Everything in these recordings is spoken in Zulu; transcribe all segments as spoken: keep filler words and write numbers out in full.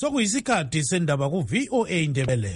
sokuyisikhathi sendaba ku V O A Indebele.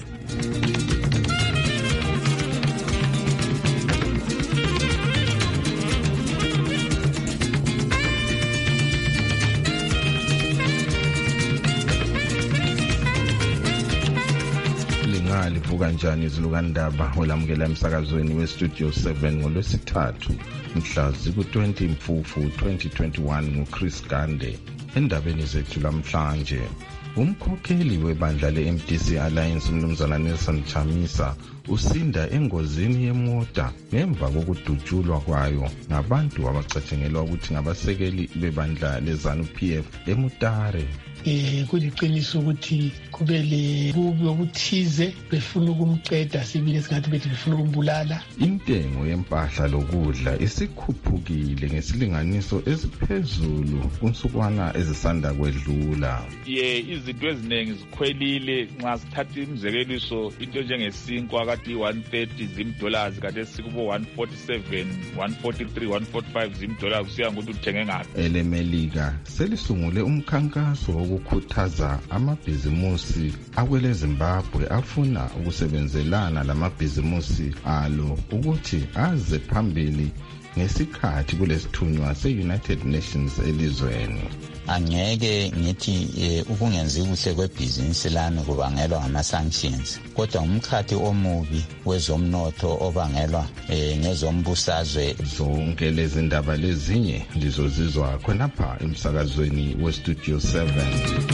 Livuka njani izilukandaba olamukela emsakazweni we-Studio seven ngolwesithathu mhla ziku-twenty Mfufu twenty twenty-one nguChris Gande. Endabeni zethu lamhlanje, umkhokheli webandla le-M D C Alliance uMnumzana Nelson Chamisa usinda engozini yemota ngemva kokudutshulwa kwayo ngabantu abacatshangelwa ukuthi ngabasekeli bebandla leZANU P F eMutare. Eh kuliqiniso ukuthi kube le bubi obuthize befuna ukumqeda sibile singathi bethi befuna ukumbulala. Intengo yempahla lokudla isikhuphukile ngesilinganiso esiphezulu kunsukwana ezisanda kwedlula. Ye izinto eziningi zikhwelile nxa sithatha imzekeliso into njengesinkwa kade one thirty zim dollars kade sikubo one forty-seven one forty-three one forty-five zim dollars kusiya ngokuthi uthenge ngapi. Elemelika selisungule umkhankaso wokukhuthaza amabhizimusi akwele Zimbabwe afuna ukusebenzelana lamabhizimusi alo ukuthi aze phambili ngesikhathi kulesithunywa se-United Nations elizweni. Angeke ngithi ukungenzi kuhle kwebhizinisi lami kubangelwa ngama-sanctions, kodwa umkhathi omubi wezomnotho obangelwa ngezombusazwe. Zonke lezi ndaba lezinye lizozizwa khonapha emsakazweni we-Studio seven.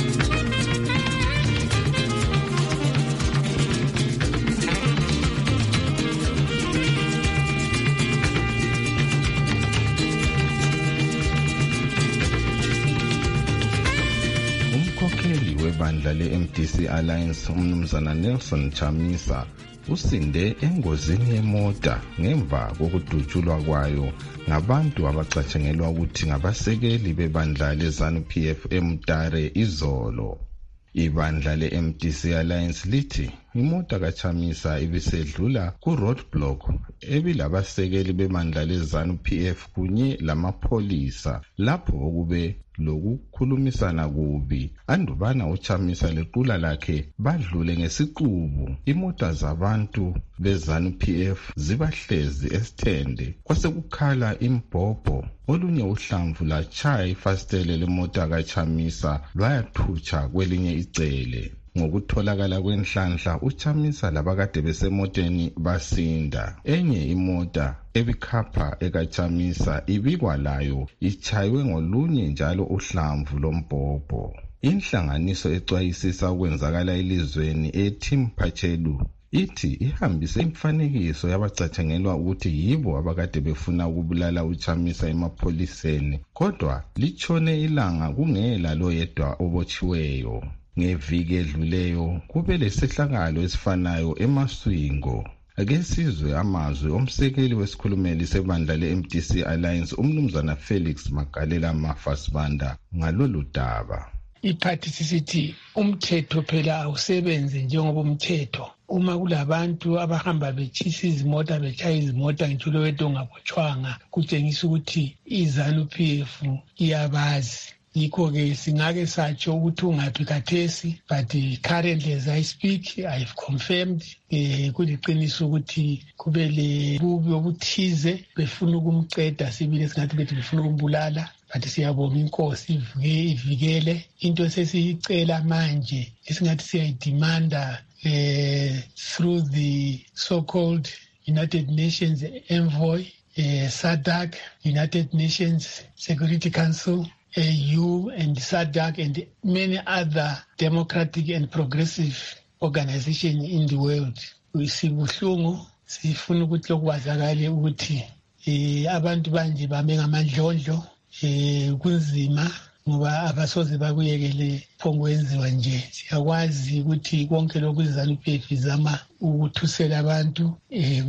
Ibandla le-M D C Alliance uMnumzana Nelson Chamisa usinde engozini yemota ngemva kokudutshulwa kwayo ngabantu abacatshangelwa ukuthi ngabasekeli bebandla leZANU P F eMutare izolo. Ibandla le-M D C Alliance lithi imota kaChamisa ibisedlula ku-roadblock ebilabasekeli bebandla leZANU P F kunye lamapholisa lapho okube lokukhulumisana kubi. Andubana uChamisa lequla lakhe badlule ngesiqubu imota zabantu beZANU P F zibahlezi esithende kwase kukhala imbhobho. Olunye uhlamvu latshaya ifastele lemota kaChamisa lwayathutsha kwelinye icele. Ngokutholakala kwenhlanhla uChamisa labakade besemoteni basinda. Enye imota ebikhapha ekaChamisa ibikwa layo ichaywe ngolunye njalo uhlamvu lombhobho. Inhlanganiso ecwayisisa ukwenzakala elizweni eTeam Pachelu ithi ihambise imfanekiso yabacatshangelwa ukuthi yibo abakade befuna ukubulala uChamisa emapholiseni, kodwa litshone ilanga kungela lo yedwa obotshiweyo. Ngeviki edluleyo kube lesihlakalo esifanayo eMaswingo. Ake sizwe amazwi omsekeli wesikhulumeli sebandla le-M D C Alliance uMnumzana Felix Magalela Mafasibanda ngalolu daba. Iphathi sisithi umthetho phela awusebenze njengoba umthetho. Uma kulabantu abahamba betshisa izimota betshaya izimota ngithulo wedwa ongabotshwanga kutshengisa ukuthi iZANU P F iyabazi. Yikho-ke singake satsho ukuthi ungaphi khathesi, but currently as I speak I've confirmed eh kuliqiniso ukuthi kube le bubi obuthize befuna ukumqeda sibile singathi bethi befuna ukumbulala, but siyabonga inkosi ivikele into sesiyicela manje esingathi siyayidemanda eh through the so-called United Nations envoy, eh, SADC, United Nations Security Council, A U and SADC and many other democratic and progressive organizations in the world. Sibuhlungu sifuna ukuthi lokwazakale ukuthi eh abantu banje bame ngamandlondlo eh kunzima ngoba abasoze bakuyekele phongwenziwa nje. Siyakwazi ukuthi konke lokhu iZANU P F izama ukuthusela abantu eh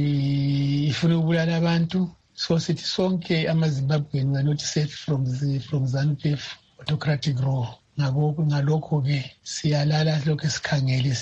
ifuna ukubulala abantu. So sithi sonke amaZimbabwean we are not safe from the from ZANU P F autocratic rule. Ngakho ngalokho ke siyalala lokho esikhangele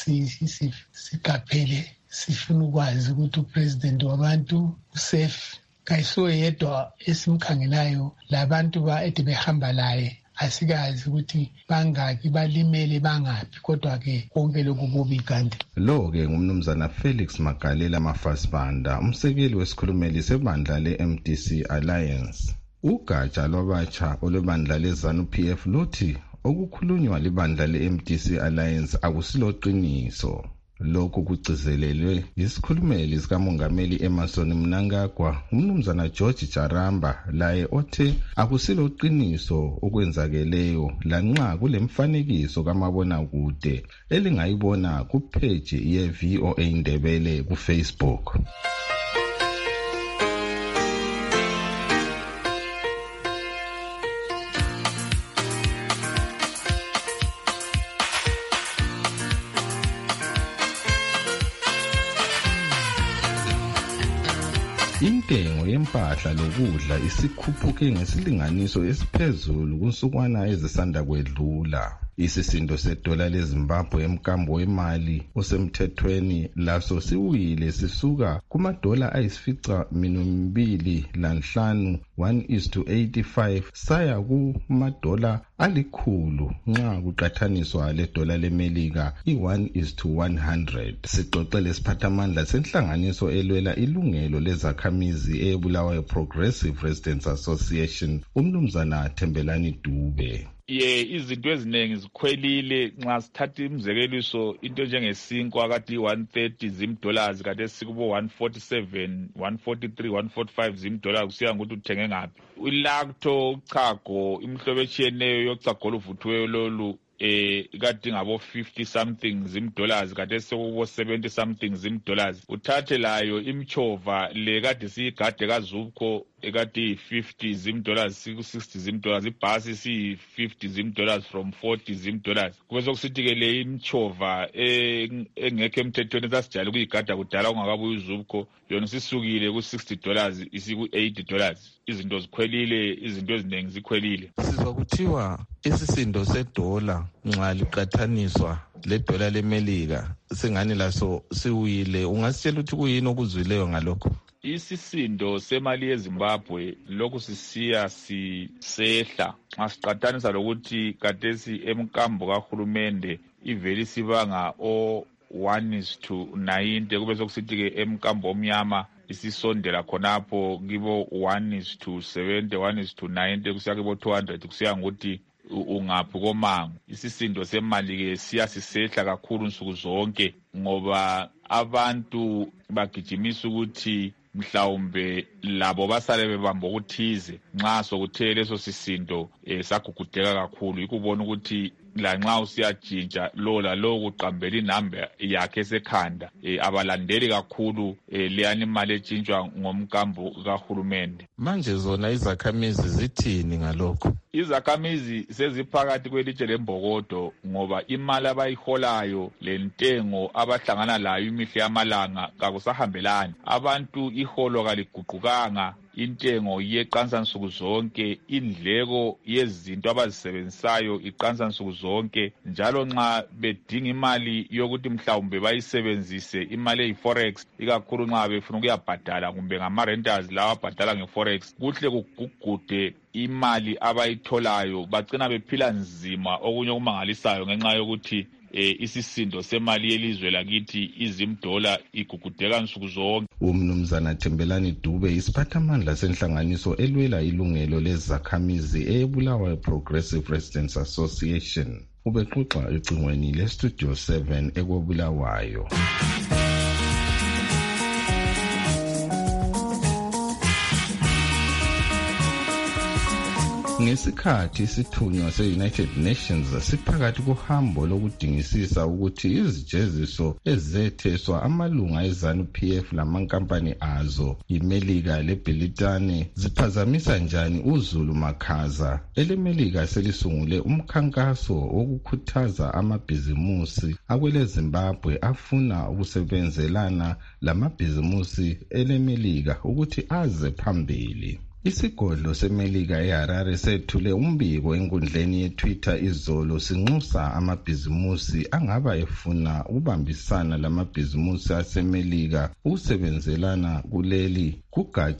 sigaphele sifuna ukwazi ukuthi upresident wabantu usafe. Kayiso yedwa esimkhangelayo labantu ba ede behamba laye asikazi ukuthi bangaki balimele bangaphi kodwa ke konke lokhu kubi kanti lo ke ngumnumzana Felix Magalela Mafasibanda umsekeli wesikhulumeli sebandla le-M D C Alliance. Ugatsha lwabatsha olwebandla le-ZANU-P F luthi okukhulunywa libandla le-M D C Alliance akusilo qiniso. Lokhu kugcizelelwe isikhulumeli sikamongameli Emmerson Mnangagwa umnumzana George Jaramba laye othe akusilo qiniso okwenzakeleyo lanxa kulemfanekiso kamabona kude elingayibona kupage ye-V O A Indebele ku-Facebook. Intengo yempahla lokudla isikhuphuke ngesilinganiso esiphezulu kunsukwana ezisanda kwedlula. Isisindo sedola leZimbabwe emkambo wemali osemthethweni laso siwile sisuka kumadola ayisifica minombili lanhlanu one is to eighty-five saya kumadola alikhulu nxa kuqathaniswa ledola lemelika i-one is to one hundred. Sixoxele siphathamandla senhlanganiso elwela ilungelo lezakhamizi eBulawayo Progressive Residents Association umnumzana Thembelani Dube. Ye izinto eziningi zikhwelile nxa sithatha imzekeliso into njengesinkwa akade one thirty zimdollars kade sikubo one forty-seven one forty-three one forty-five zimdollars kusiya ngokuthi uthenge ngaphi. Ilacto uchago imihlobo etshiyeneyo yochago oluvuthiweyo lolu eh kade ngabo fifty something zimdollars kade sekubo seventy something zimdollars. Uthathe layo imchova le kade siyigade kaZupco ekade fifty zimdollars siku sixty zimdollars ibhasi si fifty zimdollars from forty zimdollars. Kube sokusithi ke le imchova engekho emthethweni sasijala ukuyigada kudala ungakabuyi uZupco yona sisukile ku sixty dollars isiku eighty dollars. Izinto zikhwelile, izinto eziningi zikhwelile. Sizwa kuthiwa isisindo sedola nxa liqathaniswa ledola lemelika singani laso siwile. Ungasitshela ukuthi kuyini okuzwileyo ngalokho? Isisindo semali yeZimbabwe lokhu sisiya sisehla nxa siqathanisa lokuthi kadesi emkambo kahulumende iveli sibanga o one is to ninety kube sokusithi ke emkambo omnyama isisondela khonapho kibo one is to seventy one is to ninety kusiya kibo two hundred kusiya ngokuthi ungaphi komango. Isisindo semali ke siyasisehla kakhulu nsuku zonke ngoba abantu bagijimisa ukuthi mhlawumbe labo basale bebamba ukuthize nxa sokuthe leso sisindo eh, sagugudeka kakhulu. Ikubona ukuthi la nxa usiyajinja lo la lo kuqambela inamba yakhe sekhanda eh, abalandeli kakhulu eh, leyani imali etshintshwa ngomkambo kahulumende. Manje zona izakhamizi zithini ngalokho? Izakhamizi seziphakathi kwelitshe lembokodo ngoba imali abayiholayo lentengo abahlangana layo imihla yamalanga kakusahambelani. Abantu iholo kaliguqukanga, intengo yeqansa nsuku zonke, indleko yezinto abazisebenzisayo iqansa nsuku zonke, njalo nxa bedinga imali yokuthi mhlawumbe bayisebenzise imali eyi-forex ikakhulu nxa befuna ukuyabhadala kumbe ngama-renters lawa abhadala nge-forex kuhle kugugude imali abayitholayo bagcina bephila nzima okunye okumangalisayo ngenxa yokuthi eh isisindo semali yelizwe lakithi izimdola igugudeka nsuku zonke. Umnumzana Thembelani Dube isiphathamandla senhlanganiso elwela ilungelo lezakhamizi eBulawayo Progressive Residents Association ubexoxa ecingweni leStudio seven ekobulawayo. Ngesikhathi isithunywa se-United Nations siphakathi kuhambo lokudingisisa ukuthi izijeziso ezetheswa amalunga eZANU-P F lamankampani azo imelika leBritane ziphazamisa njani uZulu Makhaza. Elemelika selisungule umkhankaso wokukhuthaza amabhizimusi akwele Zimbabwe afuna ukusebenzelana lamabhizimusi elemelika ukuthi aze phambili. Isigodlo semelika eHarare sethule umbiko enkundleni yeTwitter izolo sinxusa amabhizimusi angaba efuna ukubambisana lamabhizimusi asemelika ukusebenzelana kuleli kugatsha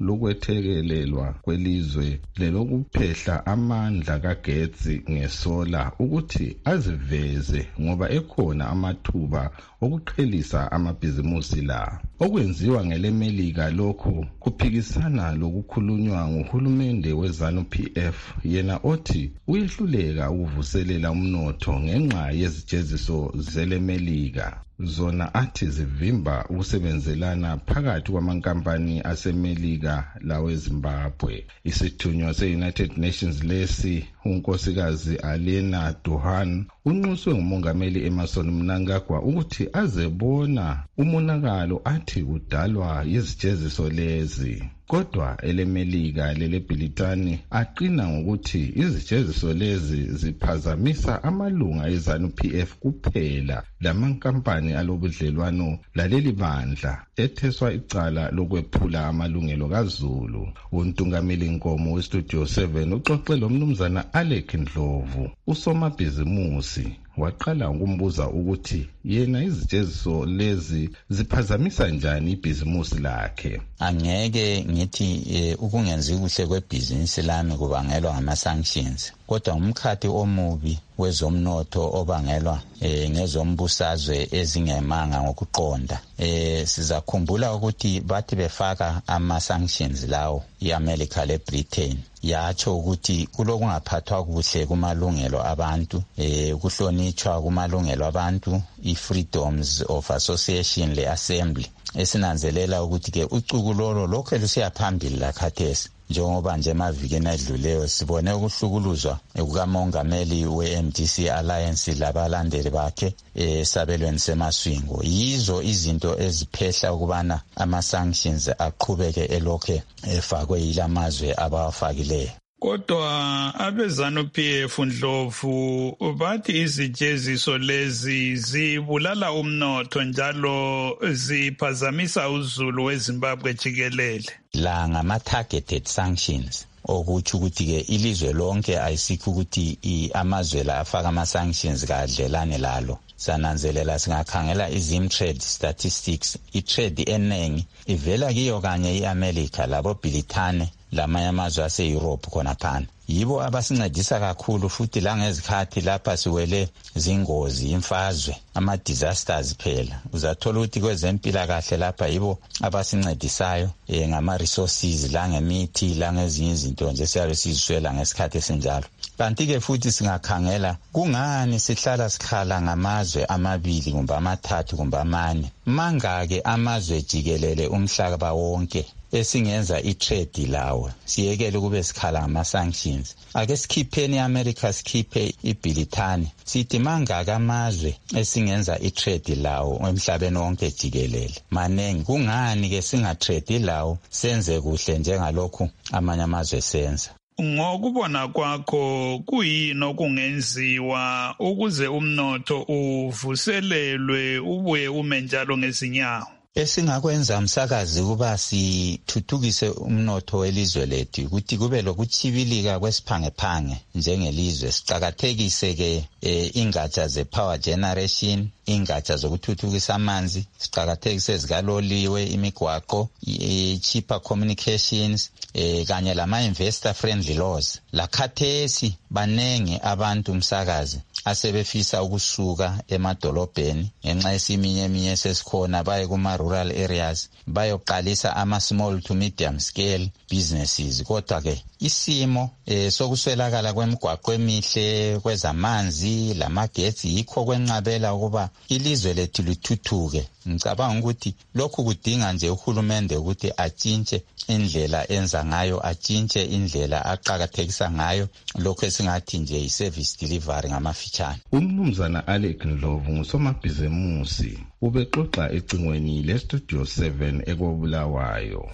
lokwethekelelwa kwelizwe lelokuphehla amandla kagetsi ngesola ukuthi aziveze ngoba ekhona amathuba okuqhelisa amabhizimusi la. Okwenziwa ngelemelika lokho kuphikisana lokukhulunywa nguhulumende weZanu P F yena othi uyehluleka ukuvuselela umnotho ngenxa yezijeziso zelemelika. Zona athi zivimba ukusebenzelana phakathi kwamankampani asemelika laweZimbabwe. Isithunywa se-United Nations lesi unkosikazi Alena Duhan unxuswe ngumongameli Emmerson Mnangagwa ukuthi azebona umonakalo athi udalwa yizijeziso lezi. Kodwa elemelika leleBritani aqina ngokuthi izijeziso lezi ziphazamisa amalunga eZanu P F kuphela lamankampani alobudlelwano laleli bandla etheswa icala lokwephula amalungelo kaZulu. Untungameli Nkomo weStudio seven uxoxe lomnumzana Alec Ndlovu usomabhizimusi waqala ukumbuza ukuthi yena izijeziso lezi ziphazamisa njani ibhizimusi lakhe. Angeke ngithi e, ukungenzi kuhle kwebhizinisi lami kubangelwa ngama-sanctions, kodwa umkhathi omubi wezomnotho obangelwa e, ngezombusazwe ezingemanga ngokuqonda. E, sizakhumbula ukuthi bathi befaka ama-sanctions lawo i-America le-Britain yatsho ukuthi kulokungaphathwa kuhle kumalungelo abantu, eh kuhlonitshwa kumalungelo abantu, i-freedoms of association le-assembly, esinanzelela ukuthi ke ucukulolo lokho lusiyaphambili lakhathesi. Njengoba nje emavikeni adluleyo sibone ukuhlukuluzwa kukamongameli we-M D C Alliance labalandeli bakhe esabelweni semaswingo. Yizo izinto eziphehla ukubana ama-sanctions aqhubeke elokhe efakwe yilamazwe abawafakileyo. Kodwa abeZanu P F Ndlovu bathi izijeziso lezi zibulala umnotho njalo ziphazamisa uZulu weZimbabwe jikelele. La ngama-targeted sanctions okuthi ukuthi ke ilizwe lonke ayisikho ukuthi amazwe la afaka ama-sanctions kadlelane lalo. Sananzelela singakhangela izimtrade statistics, itrade enengi ivela kiyo kanye i-America labo Britane lamanye amazwe ase-Europe khona phana. Yibo abasincedisa kakhulu futhi la ngezikhathi lapha siwele zingozi imfazwe ama-disasters phela. Uzathola ukuthi kwezempilakahle lapha yibo abasincedisayo e, ngama-resources la ngemithi la ngezinye izinto nje siyabe siziswela ngesikhathi esinjalo. Kanti-ke futhi singakhangela kungani sihlala sikhala ngamazwe amabili kumbe amathathu kumbe amane. Mangake amazwe jikelele umhlaba wonke esingenza i-trade lawo siyekele kube sikhala ngama-sanctions. Ake sikhipheni i-America sikhiphe iBritani sithi mangaka amazwe esingenza i-trade lawo emhlabeni wonke jikelele manengi. Kungani ke singatrade lawo senze kuhle njengalokhu amanye amazwe senza? Ngokubona kwakho kuyini okungenziwa ukuze umnotho uvuselelwe ubuye ume njalo ngezinyawo? Esingakwenza umsakazi kuba sithuthukise umnotho welizwe lethu ukuthi kube lokuchibilika kwesiphangephange njengelizwe. Siqakathekise ke e, ingatsha ze-power generation, ingatsha zokuthuthukisa amanzi, siqakathekise zikaloliwe, imigwaqo, i-cheaper communications, e, kanye lama-investor friendly laws. Lakhathesi banenge abantu umsakazi asebefisa ukusuka emadolobheni ngenxa yesiminye eminye sesikhona baye kuma-rural areas bayoqalisa ama-small to medium scale businesses. Kodwa ke isimo eh, sokuswelakala kwemigwaqo emihle, kwezamanzi, lamagetsi yikho kwenqabela ukuba ilizwe lethu lithuthuke. Ngicabanga ukuthi lokhu kudinga nje uhulumende ukuthi atshintshe indlela enza ngayo, atshintshe indlela aqakathekisa ngayo lokho esingathi nje i-service delivery ngamafitshane. Umnumzana Alec Ndlovu ngusomabhizimusi ubexoxa ecingweni leStudio seven ekobulawayo.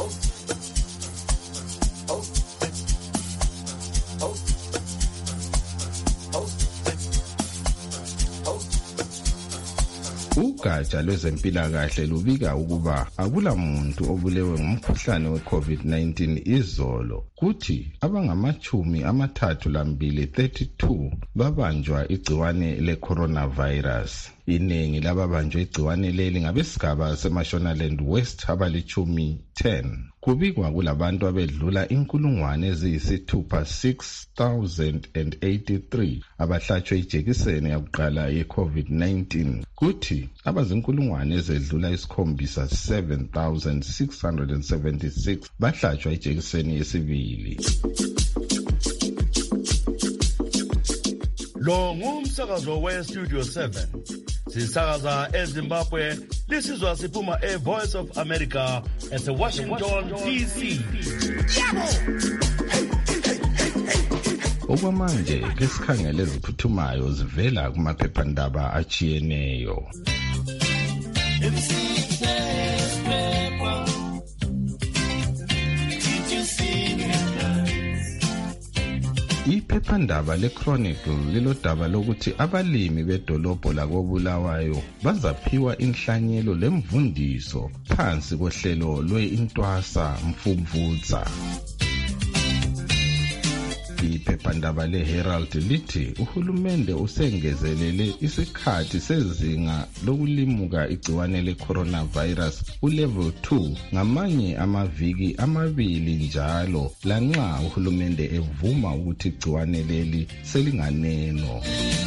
Ugatsha lwezempilakahle lubika ukuba akula muntu obulewe ngumkhuhlane we-COVID nineteen izolo, kuthi abangamachumi amathathu lambili thirty-two babanjwa igciwane le-coronavirus. Iningi lababanjwe igciwane leli ngabesigaba seMashonaland West abalichumi ten. Kubikwa kulabantu abedlula inkulungwane eziyisithupha six thousand eighty-three abahlatshwe ijekiseni yakuqala ye-COVID nineteen. Kuthi abazinkulungwane ezedlula isikhombisa seven thousand six hundred seventy-six bahlatshwa ijekiseni yesibili. Lo ngumsakazo we-Studio seven. Sisakaza eZimbabwe, lisizwa siphuma e-Voice of America ese-Washington, D C. Okwamanje kesikhangele eziphuthumayo zivela kumaphephandaba achiyeneyo. Iphephandaba leChronicle lilodaba lokuthi abalimi bedolobho lakoBulawayo bazaphiwa inhlanyelo lemvundiso phansi kohlelo lwe-Intwasa Mfumvutsa. Iphephandaba leHerald lithi uhulumende usengezelele isikhathi sezinga lokulimuka igciwane leCoronavirus ulevel two ngamanye amaviki amabili njalo lanxa uhulumende evuma ukuthi igciwane leli selinganeno.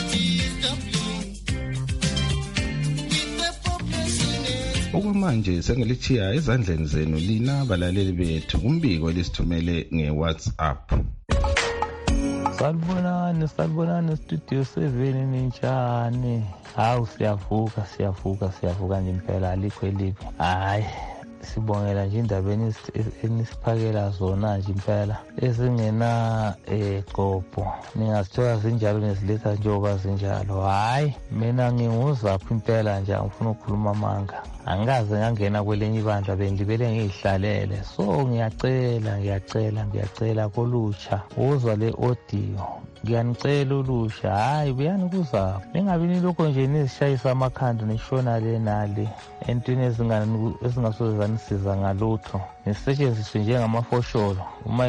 Okwamanje sengelichiya ezandleni zenu lina balaleli bethu kumbiko elisithumele ngeWhatsApp. Salibonani, salibonani Studio seven ninjani? Hawu siyavuka, siyavuka, siyavuka nje impela alikho elibi. Hayi, sibongela nje indabeni enisiphakela zona nje impela ezingena egqopho. Ningasithola zinjalo nesiletha njengoba zinjalo. Hayi, mina nginguzaphi impela nje angifuna ukukhuluma amanga. Angaze ngangena kwelenye ibandla bendibele ngihlalele. So ngiyacela, ngiyacela, ngiyacela kolutsha uzwa le audio. Ngiyanicela ulusha, hayi buyani kuzaphi. Ningabini lokho nje nizishayisa amakhanda nishona le nale entweni ezingani ezingasoze zanisiza ngalutho. Nisetshenziswe njengamafosholo uma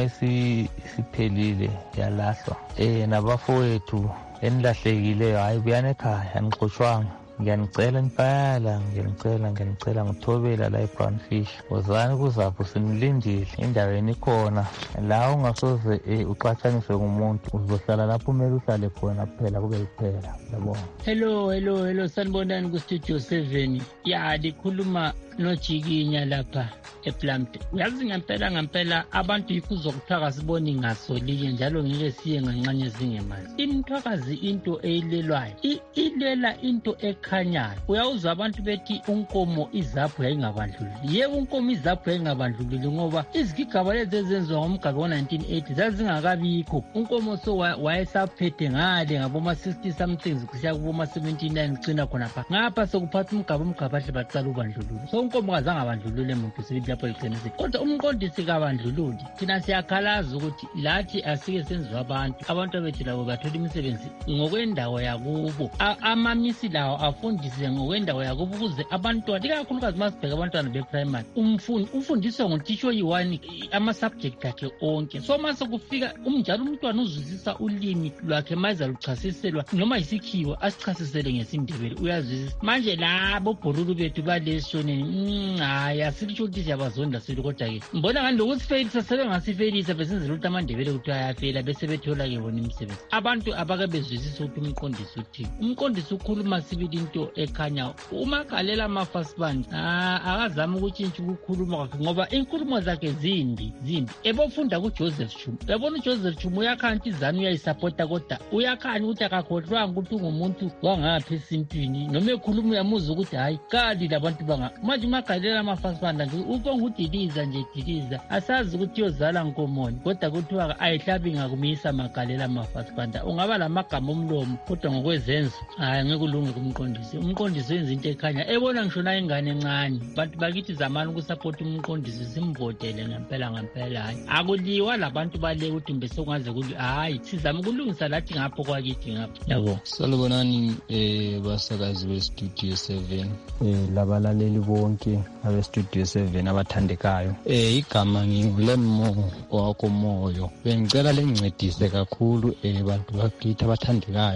isiphelile yalahlwa. Eh nabafowethu enilahlekileyo hayi buyani ekhaya anixoshwanga. Ngiyanicela impela, ngiyanicela, ngiyanicela ngithobela la eBrownfish. Wozani kuzapho sinilindile endaweni ikhona. La ungasoze uxatshaniswe ngumuntu uzohlala lapho umele uhlale khona kuphela kube kuphela. Yabona. Hello, hello, hello sanibonani ku Studio seven. Ya likhuluma noJikinya lapha ePlumpton. Uyazi ngempela ngempela abantu yikuzokuthiwa sibone ngasolinye njalo ngeke siye nganxanye zingemazi. Imthwakazi into eyilelwayo. Ilela into ekhanyayo. Uyawuzwa abantu bethi unkomo izapho yayingabandlululi. Yebo unkomo izapho yayingabandlululi ngoba izigigaba lezi ezenziwa ngomgaba wa nineteen eighty zazingakabikho. Unkomo so wayesaphethe ngale ngaboma sixty something kusiya kuboma seventy-nine cina khona pha. Ngapha sokuphatha umgaba umgaba hle baqala ubandlululi. So unkomo kazange abandlulule umuntu sibithi lapho iqinise. Kodwa umqondisi kabandlululi thina siyakhalaza ukuthi lathi asike senziwa abantu. Abantu abethu labo bathola imisebenzi ngokwendawo yakubo. Amamisi lawo afundise ngokwendawo yakubo ukuze abantwana ikakhulukazi masibheka abantwana beprimary umfundi ufundiswa ngotitsho oyi-one ama-subject akhe onke. So mase kufika umnjalo umntwana uzwisisa ulimi lwakhe mayiza luchasiselwa noma isikhiwo asichasisele ngesindebele uyazwisisa. Manje labo bhorulu bethu balesoneni hayi asitsho ukuthi siyabazonda silo kodwa-ke mbona ngani lokusifelisa sebengasifeyilisa besenzela ukuthi amandebele kuthiwa ayafela bese bethola-ke bona imisebenzi. Abantu abake bezwisisa ukuthi umqondisi uthini. Umqondisi ukhuluma sibili into ekhanya umagalela amafasibani akazama ukutshintsha ukukhuluma kwakhe ngoba inkulumo zakhe zimbi zimbi. Ebofunda kuJoseph Chuma yabona uJoseph Chuma uyakhanya izanu uyayisapota kodwa uyakhanya ukuthi akakhohlwanga ukuthi ungumuntu wangapha esintwini noma ekhuluma uyamuza ukuthi hayi kali labantu banga manje umagalela amafasibani nje ubonga udiliza nje diliza asazi ukuthi yozala nkomoni kodwa kuthiwa ayihlabi ngakumisa magalela amafasibani. Ungaba lamagama omlomo kodwa ngokwezenzo hayi ngeke kulunge kumqondisi. Umqondisi wenza into ekhanya ebona ngishona ingane encane. Bantu bakithi zamani ukusupport umqondisi simvotele ngempela ngempela hayi akuliwa labantu bale ukuthi mbe sokungaze kuli hayi sizama ukulungisa lathi ngapho kwakithi ngapho. Yabo salibonani eh basakazi beStudio seven eh labalaleli bonke abeStudio seven abathandekayo. Eh igama ngivulemo owakho moyo bengicela lencedise kakhulu eh bantu bakithi abathandekayo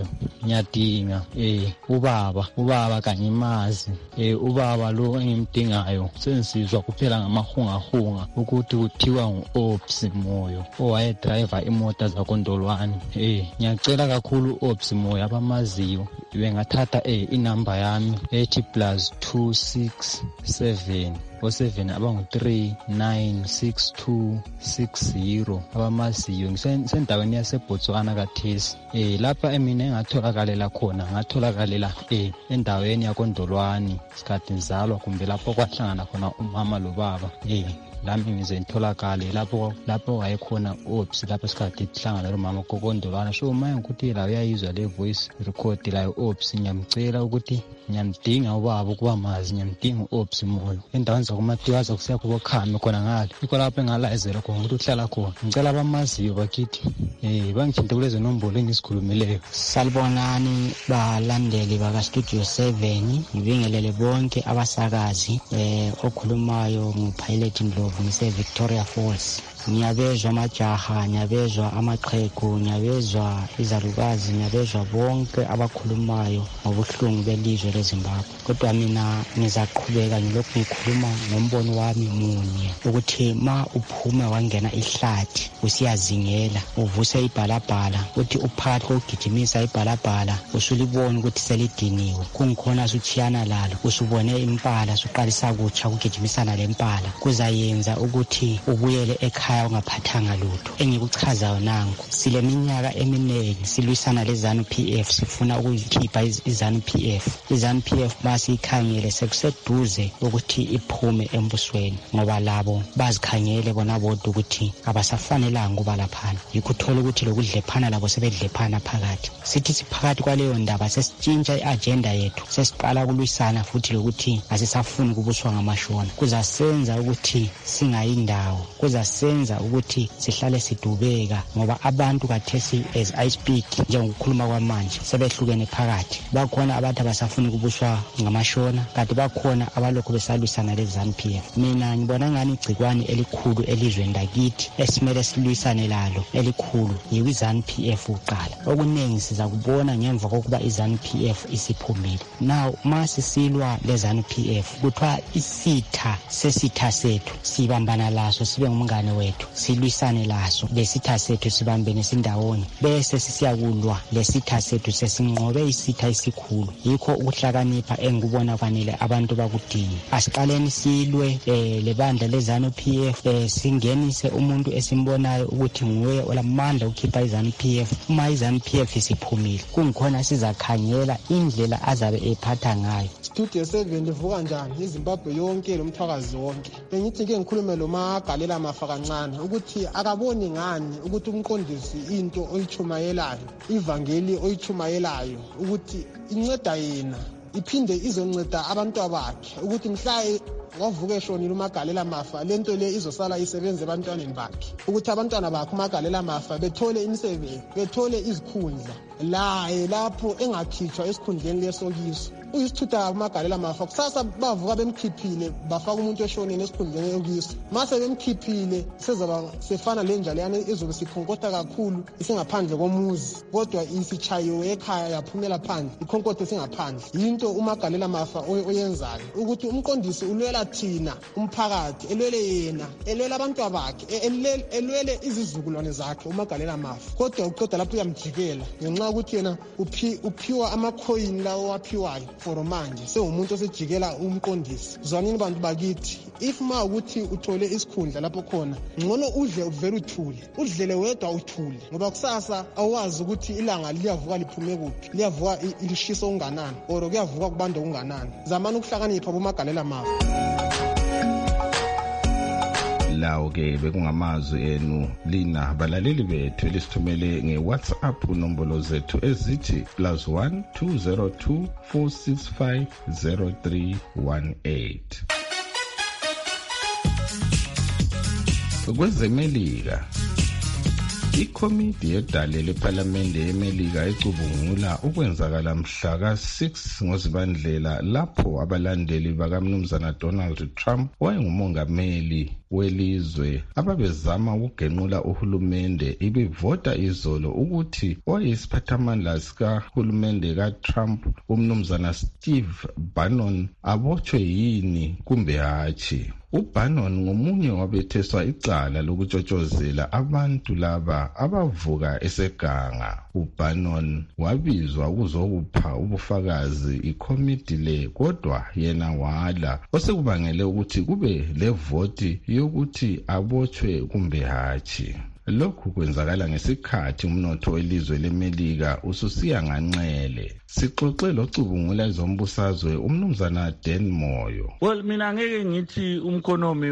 ngiyadinga eh ubaba ubaba kangimazi eh ubaba lo engimdingayo sensizwa kuphela ngamahungahunga ukuthi kuthiwa ngu-Ops Moyo owayedriver imota zaKondolwane. eh ngiyacela kakhulu u-Ops Moyo abamaziyo bengathatha eh inamba yami ethi plus two six seven o seven abangu three nine six two six zero abamaziyo ngisendaweni yaseBotswana kaThesi. eh lapha emina engatholakalela khona ngatholakalela eh endaweni yaKondolwane isikhathi ngizalwa kumbe lapho kwahlangana khona umama lobaba. eh lami ngize ngitholakale lapho lapho wayekhona Ops lapho isikhathi sihlangana nomama koKondolwane. So manje ukuthi la uyayizwa le voice record la Ops ngiyamcela ukuthi ngiyamdinga ubaba ukuba mazi ngiyamdinga uOps Moyo endaweni zakumatiwaza kusiya kubokhami khona ngale ikho lapho engalazela khona ukuthi uhlala khona ngicela abamaziyo bakithi eh bangithinte kulezi nombolo engisikhulumileyo. Salibonani balandeli baka Studio seven ngibingelele bonke abasakazi eh okhulumayo ngupilot Ndlovu ngise Victoria Falls. Ngiyabezwa amajaha, ngiyabezwa amaqhegu, ngiyabezwa izalukazi, ngiyabezwa bonke abakhulumayo ngobuhlungu belizwe leZimbabwe. Kodwa mina ngizaqhubeka ngilokhu ngikhuluma ngombono wami munye ukuthi ma uphume wangena ihlathi usiyazingela uvuse ibhalabhala uthi uphakathi kokugijimisa ibhalabhala usulibona ukuthi selidiniwe kungikhona asuchiyana lalo usubone impala usuqalisa kutsha ukugijimisana lempala kuzayenza ukuthi ubuyele ekhaya ungaphathanga lutho. Engikuchazayo nanku sile minyaka eminengi silwisana leZANU P F sifuna ukuyikhipha iZANU P F. iZANU P F masikhangele sekuseduze ukuthi iphume embusweni ngoba labo bazikhangele bona bodwa ukuthi abasafanelanga kuba laphana. Yikuthola ukuthi lokudlephana labo sebedlephana phakathi. Sithi siphakathi kwaleyo ndaba sesitshintsha iagenda yethu sesiqala kulwisana futhi lokuthi asisafuni kubuswa ngamashona. Kuzasenza ukuthi singayindawo. Kuzasenza ukuthi sihlale sidubeka ngoba abantu kathesi as I speak njengokukhuluma kwamanje sebehlukene phakathi. Bakhona abantu abasafuni kubuswa ngamashona kanti bakhona abalokho besalwisana leZANU P F. Mina ngibona ngani igcikwane elikhulu elizweni lakithi esimele silwisane lalo elikhulu yiZANU P F uqala. Okunengi siza kubona ngemva kokuba iZANU P F isiphumile. Now mase silwa leZANU P F kuthiwa isitha sesitha sethu sibambana laso sibe ngumngane wethu silwisane laso lesitha sethu sibambene sindawonye bese sisiyakulwa lesitha sethu sesinqobe isitha isikhulu. Yikho ukuhlakanipha engikubona kwanele abantu bakudinga. Asiqaleni silwe eh lebandla leZANU P F eh singenise umuntu esimbonayo ukuthi nguye olamandla ukukhipha iZANU P F. Uma iZANU P F isiphumile kungikhona sizakhangela indlela azabe ephatha ngayo. Studio seven livuka njani iZimbabwe yonke lomthakazi wonke. Bengithi ngeke ngikhulume lo magalela mafa kancane ukuthi akaboni ngani ukuthi umqondisi into oyichumayelayo ivangeli oyichumayelayo ukuthi inceda yena iphinde izonceda abantu abakhe ukuthi mhlaye wavuka eshonile uMagalela Mafa lento le izosala isebenze ebantwaneni bakhe ukuthi abantwana bakhe uMagalela Mafa bethole imisebenzi bethole izikhundla laye lapho engakhitshwa esikhundleni lesokiso. Uyisithutha uMagalela Mafa kusasa bavuka bemkhiphile bafaka umuntu eshonile esikhundleni yokiso. Mase bemkhiphile sezaba sefana lenjalo yani izobe sikhonkotha kakhulu isingaphandle komuzi kodwa isichayiwe ekhaya yaphumela phandle ikhonkothe singaphandle. Into uMagalela Mafa oyenzayo ukuthi umqondisi ulwela thina umphakathi elwele yena elwele abantu abakhe elwele izizukulwane zakhe uMagalela Mafa kodwa uqeda lapho uyamjikela ngenxa ukuthi yena uphiwa amakhoyini lawo waphiwayo for manje sewumuntu osejikela umqondisi. Zwanini bantu bakithi if ma ukuthi uthole isikhundla lapho khona ngcono udle uvela uthule udlele wedwa uthule ngoba kusasa awazi ukuthi ilanga liyavuka liphume kuphi liyavuka ilishisa unganani or kuyavuka kubantu unganani. Zamani ukuhlakanipha boMagalela Mafa. Lawo ke bekungamazwi enu lina balaleli bethu elisithumele ngeWhatsApp nombolo zethu ezithi plus one two zero two four six five zero three one eight. kwezemelika ikomiti yedale lephalamende yemelika ecubungula ukwenzakala mhla ka six ngoZibandlela lapho abalandeli bakamnumzana Donald Trump wayengumongameli welizwe ababezama ukugenqula uhulumende ibivota izolo ukuthi oyisiphathamandla sikahulumende kaTrump umnumzana Steve Bannon abotshwe yini kumbe hatshi. uBannon ngomunye wabetheswa icala lokutshotshozela abantu laba abavuka eseganga. uBannon wabizwa ukuzokupha ubufakazi ikomiti le kodwa yena wala, osekubangele ukuthi kube levoti yokuthi abotshwe kumbe hatshi. Lokhu kwenzakala ngesikhathi umnotho welizwe leMelika ususiya nganxele. Sixoxe locubungula ezombusazwe umnumzana Dan Moyo. Well, mina ngeke ngithi umkhonomi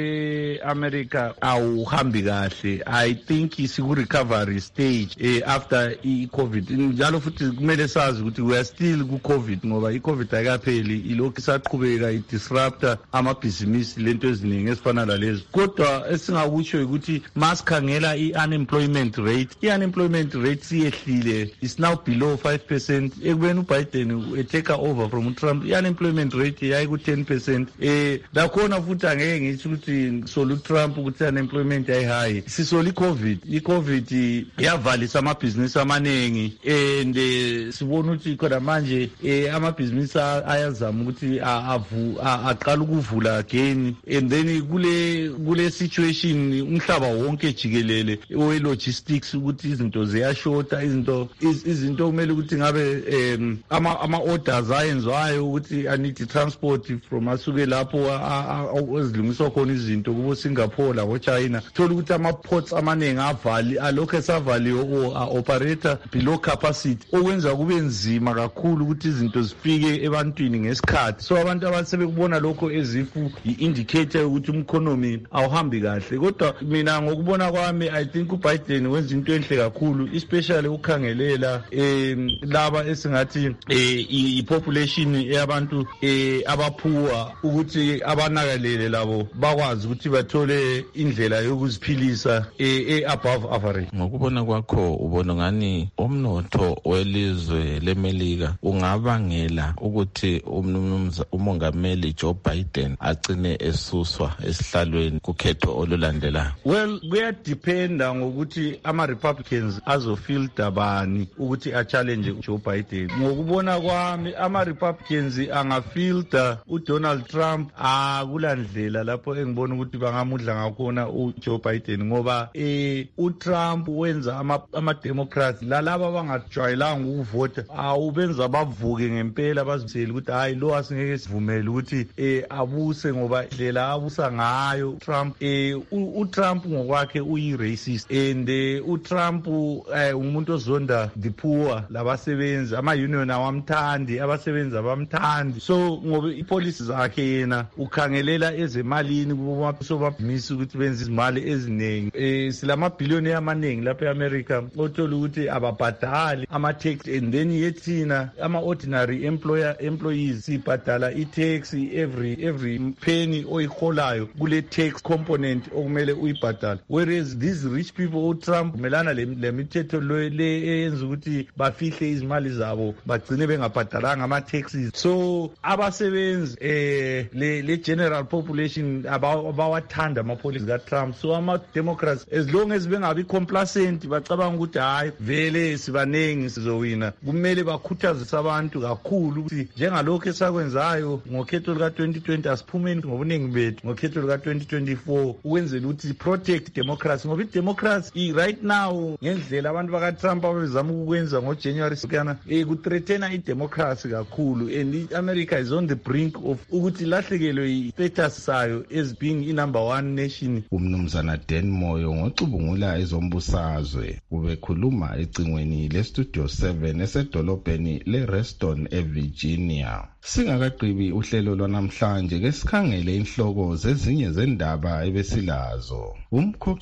we-America awuhambi kahle. I think isi ku recovery stage eh, after i-COVID. Njalo futhi kumele sazi ukuthi we are still ku COVID ngoba i-COVID ayikapheli, ilokhu isaqhubeka i-disrupta amabhizinisi lento eziningi ezifana nalezo. Kodwa esingakutsho ukuthi masikhangela i-unemployment rate, i-unemployment rate siyehlile, is now below five percent. Ekubeni uBiden etake over from Trump, i-unemployment rate yayiku ten percent. Eh lakhona futhi angeke ngithi ukuthi solu Trump ukuthi unemployment yayi high. Sisoli COVID, i-COVID yavalisa amabhizinisi amaningi and sibona ukuthi kodwa manje amabhizinisi ayazama ukuthi avu aqala ukuvula again, and then kule kule situation umhlaba wonke jikelele we logistics ukuthi izinto ziyashota, izinto izinto kumele ukuthi ngabe um ama ama orders ayenzwayo ukuthi I need transport from asuke lapho ezilungiswa khona izinto kubo Singapore la ko China, thola ukuthi ama ports amaningi avali alokho esavaliwe o operator below capacity, okwenza kube nzima kakhulu ukuthi izinto zifike ebantwini ngesikhathi. So abantu abasebekubona lokho ezifu i-indicator ukuthi umkhonomi awuhambi kahle. Kodwa mina ngokubona kwami I think uBiden wenza into enhle kakhulu, especially ukhangelela em laba esingathi eh i-population yabantu eh abaphuwa ukuthi abanakalele labo bakwazi ukuthi bathole indlela yokuziphilisa eh above average. Ngokubona kwakho ubona ngani umnotho welizwe leMelika ungabangela ukuthi umnumza umongameli Joe Biden agcine esuswa esihlalweni kukhetho olulandelayo? Well, kuyadependa ngokuthi ama Republicans azofeel dabani ukuthi a challenge uJoe Biden. Ngokubona kwami ama Republicans angafilter uDonald Trump akulandlela lapho engibona ukuthi bangamudla ngakhona uJoe Biden ngoba eh uTrump wenza ama ama Democrats lalaba bangajwayelanga ukuvota awubenza bavuke ngempela bazisela ukuthi hayi lo asingeke sivumele ukuthi eh abuse ngoba indlela abusa ngayo Trump eh uTrump ngokwakhe uyi-racist and uTrump umuntu ozonda the poor, labasebenzi ama union awamthandi, abasebenzi abamthandi. So ngoba ipolicy zakhe yena ukhangelela ezemalini kuba sobabhimisa ukuthi benze izimali eziningi. Eh silama billion amaningi lapha eAmerica othola ukuthi ababhadali ama tax, and then yethina ama ordinary employer employees sibhadala i-tax every every penny oyiholayo kule tax component okumele uyibhadala, whereas these rich people uTrump melana lemithetho le eyenza ukuthi bafihle izimali zabo bagcine bengabhadalanga ama taxes. So abasebenzi eh le le general population abawathanda ama policies ka Trump. So ama Democrats as long as bengabi complacent bacabanga ukuthi hayi vele sibanengi sizowina, kumele bakhuthaze abantu kakhulu ukuthi njengalokho esakwenzayo ngokhetho lika twenty twenty asiphumeni ngobuningi bethu ngokhetho lika twenty twenty-four ukwenzela ukuthi protect democracy, ngoba i-democracy right now ngendlela abantu baka Trump abezama ukwenza ngo January sikana eh kuthreatena i-democracy kakhulu, and i-America is on the brink of ukuthi lahlekelwe i-status sayo as being i-number one nation. Umnumzana Dan Moyo ngocubungula ezombusazwe ubekhuluma ecingweni le-Studio seven esedolobheni le-Reston eVirginia. Singakaqhibi uhlelo lwanamhlanje ke sikhangele inhloko zezinye zendaba ebesilazo. Umkhokheli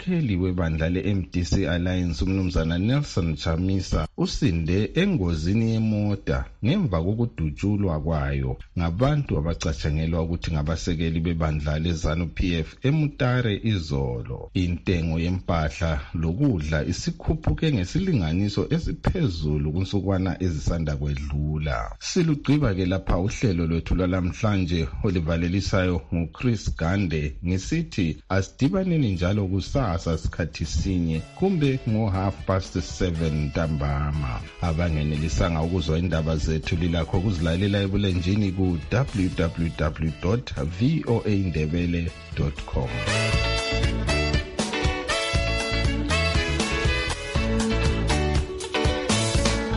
webandla le-M D C Alliance umnumzana Nelson Chamisa usinde engozini yemota ngemva kokudutshulwa kwayo ngabantu abacatshangelwa ukuthi ngabasekeli bebandla leZANU P F eMutare izolo. Intengo yempahla lokudla isikhuphuke ngesilinganiso esiphezulu kunsukwana ezisanda kwedlula. Silugqiba ke lapha uhlelo lwethu lwalamhlanje olivalelisayo nguChris Gande ngisithi asidibaneni njalo kusasa sikhathi sinye kumbe ngo half past seven ntambama. Abangenelisanga ukuzwa indaba zethu lilakho kuzilalela ebulenjini ku w w w dot voa ndebele dot com.